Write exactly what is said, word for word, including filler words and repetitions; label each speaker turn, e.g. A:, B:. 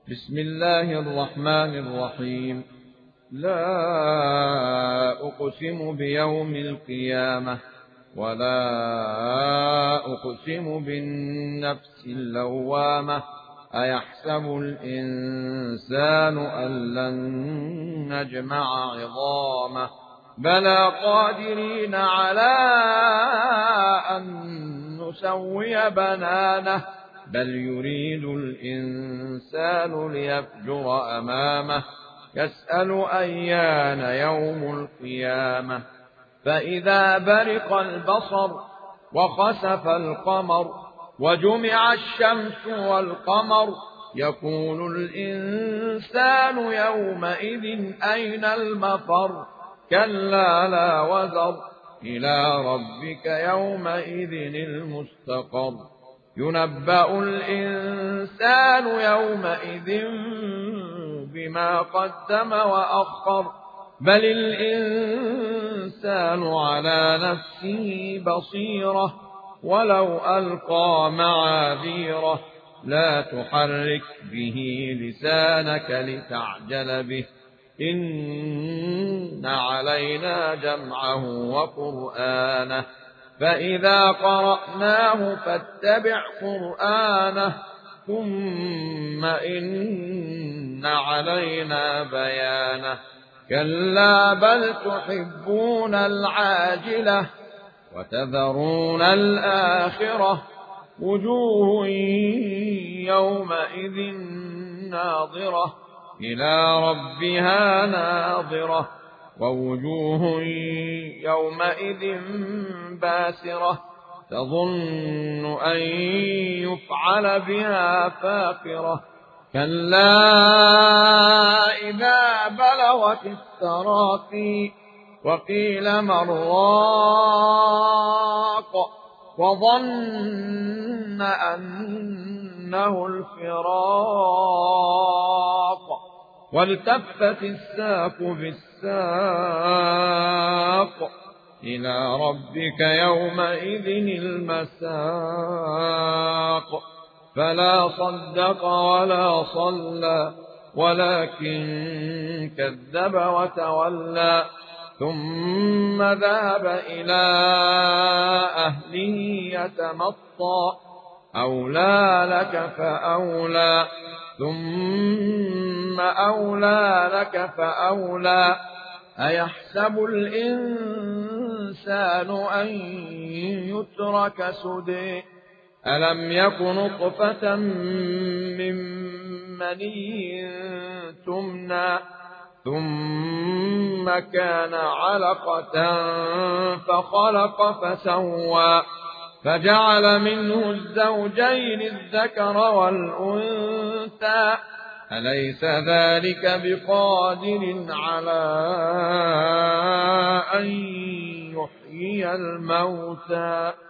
A: بسم الله الرحمن الرحيم. لا أقسم بيوم القيامة ولا أقسم بالنفس اللوامة أيحسب الإنسان أن لن نجمع عظامه بلى قادرين على أن نسوي بنانه بل يريد الإنسان ليفجر أمامه يسأل أيان يوم القيامة فإذا برق البصر وخسف القمر وجمع الشمس والقمر يقول الإنسان يومئذ أين المفر كلا لا وزر إلى ربك يومئذ المستقر ينبأ الإنسان يومئذ بما قدم وأخر بل الإنسان على نفسه بصيرة ولو ألقى معاذيره لا تحرك به لسانك لتعجل به إن علينا جمعه وقرآنه فإذا قرأناه فاتبع قرآنه ثم إن علينا بيانه كلا بل تحبون العاجلة وتذرون الآخرة وجوه يومئذ ناظرة إلى ربها ناظرة ووجوه يومئذ باسرة تظن أن يفعل بها فاقرة كلا إذا بلغت التراقي وقيل من راق وظن أنه الفراق والتفت الساق بالساق إلى ربك يومئذ المساق فلا صدق ولا صلى ولكن كذب وتولى ثم ذهب إلى أهله يتمطى أولى لك فأولى ثم أولى لك فأولى أيحسب الإنسان أن يترك سدى ألم يك نطفة من مني تمنى ثم كان علقة فخلق فسوى فجعل منه الزوجين الذكر والأنثى أليس ذلك بقادر على أن يحيي الموتى